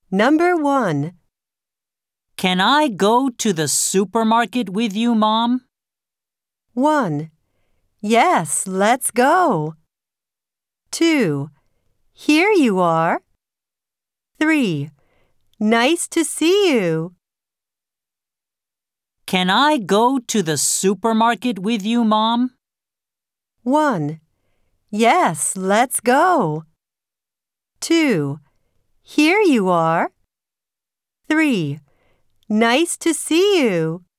Number 1. Can I go to the supermarket with you, Mom? 1. Yes, let's go. 2. Here you are. 3. Nice to see you. Can I go to the supermarket with you, Mom? 1. Yes, let's go. 2. Here you are. 3. Nice to see you.